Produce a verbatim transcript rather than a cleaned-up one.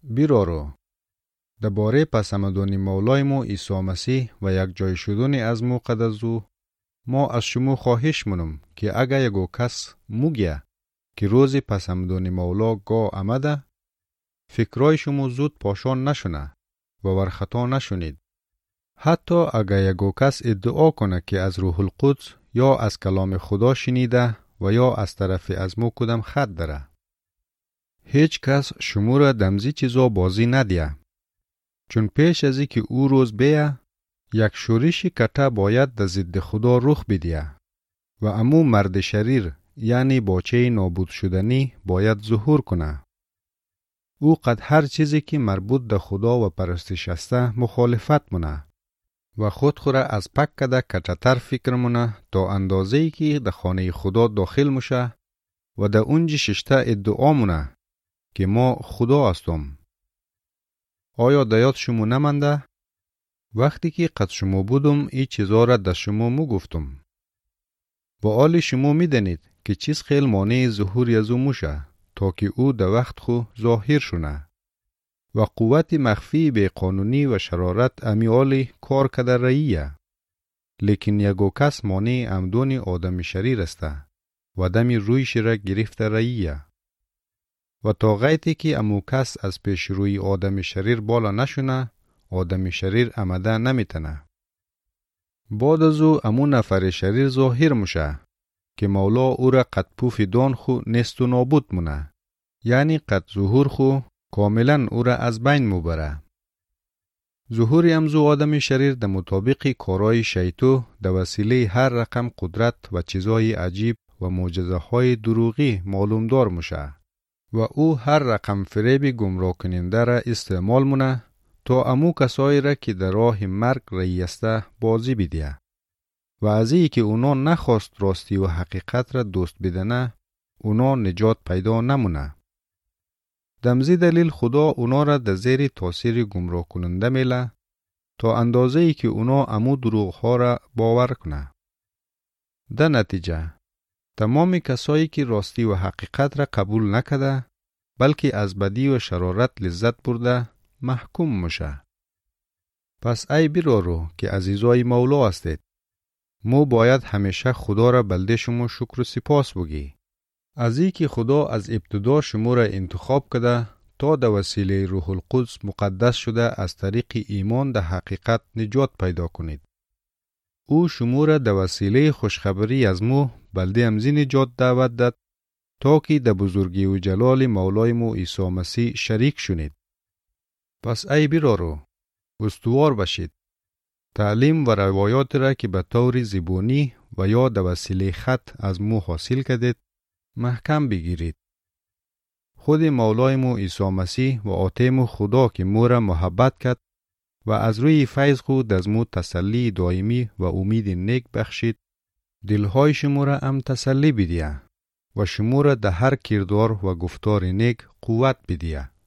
بیرارو درباره پسندانی مولای ما عیسی مسیح و یک جای شدن از مو قدزو ما از شما خواهش منم که اگر یکو کس موگیه که روز پسندانی مولا گاه آمده فکرای شما زود پاشان نشونه و ورخطا نشونید. حتی اگر یکو کس ادعا کنه که از روح القدس یا از کلام خدا شنیده و یا از طرف از مو کدام خط داره. هیچ کس شما را دمزی چیزا بازی ندیه. چون پیش ازی که او روز بیه یک شورشی کته باید در ضد خدا رخ بدیه و امو مرد شریر یعنی باچه نابود شدنی باید ظهور کنه. او قد هر چیزی که مربوط در خدا و پرستش استه مخالفت مونه و خود خوره از پک کده کچتر فکر مونه تا اندازه‌ای که در خانه خدا داخل مشه و در اونجی ششته ادعا مونه که ما خدا هستم. آیا دیاد شما نمانده؟ وقتی که قد شما بودم ای چیزا را در شما مو گفتم. با آل شما می دانید که چیز خیل مانع ظهور یزو موشه تا که او در وقت خو ظاهر شونه و قوت مخفی به قانونی و شرارت امیالی کار کده رئیه. لیکن یگو کس مانع امدون آدم شریر استه و دمی رویش را گرفته رئیه و تا غیتی که امو کس از پیش روی آدم شریر بالا نشونه آدم شریر آمده نمیتنه. بعد از او امو نفر شریر ظاهر موشه که مولا او را قد پوف دان خو نست و نابود مونه یعنی قد ظهور خو کاملا او را از بین مبره. ظهور امزو آدم شریر در مطابق کارای شیطو در وسیله هر رقم قدرت و چیزای عجیب و معجزه های دروغی معلوم دار موشه و او هر رقم فریب گمراه کننده را استعمال مونه تا امو کسایی را که در راه مرگ رئیسته بازی بیدیه و از ای که اونا نخواست راستی و حقیقت را دوست بدنه اونا نجات پیدا نمونه. دمزی دلیل خدا اونا را در زیر تاثیر گمراه کننده میله تا اندازه ای که اونا امو دروغ ها را باور کنه. در نتیجه تمام کسایی که راستی و حقیقت را قبول نکده بلکه از بدی و شرارت لذت برده محکوم میشه. پس ای بیرارو که عزیزای مولا هستید مو باید همیشه خدا را بلده شما شکر و سپاس بگی. از ای که خدا از ابتدا شما را انتخاب کده تا در وسیله روح القدس مقدس شده از طریق ایمان در حقیقت نجات پیدا کنید. او شما را در وسیله خوشخبری از مو بلده امزی نجات دعوت داد تا که در بزرگی و جلال مولای مو عیسی مسیح شریک شونید. پس ای بیرارو استوار باشید. تعلیم و روایات را که به طور زبانی و یا در وسیله خط از مو حاصل کردید محکم بگیرید. خود مولای مو عیسی مسیح و آتای مو خدا که مو را محبت کرد و از روی فیض خود از مو تسلی دائمی و امید نیک بخشید دلهای شما را هم تسلی بدیه و شما را در هر کردار و گفتار نیک قوت بدیه.